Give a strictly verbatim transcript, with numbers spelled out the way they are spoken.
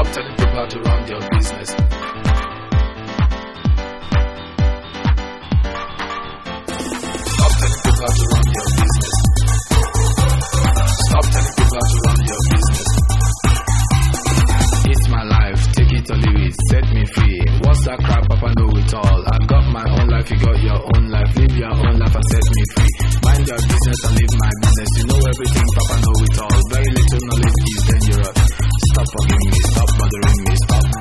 Stop telling people how to run their business. Stop telling people how to run their business. Stop telling people how to run their business. It's my life, take it or leave it, set me free. What's that crap, Papa know it all. I got my own life, you got your own life. Live your own life and set me free. Mind your business and live my business. You know everything, Papa know it all. Very little knowledge is dangerous. Stop bugging me, stop bothering me, stop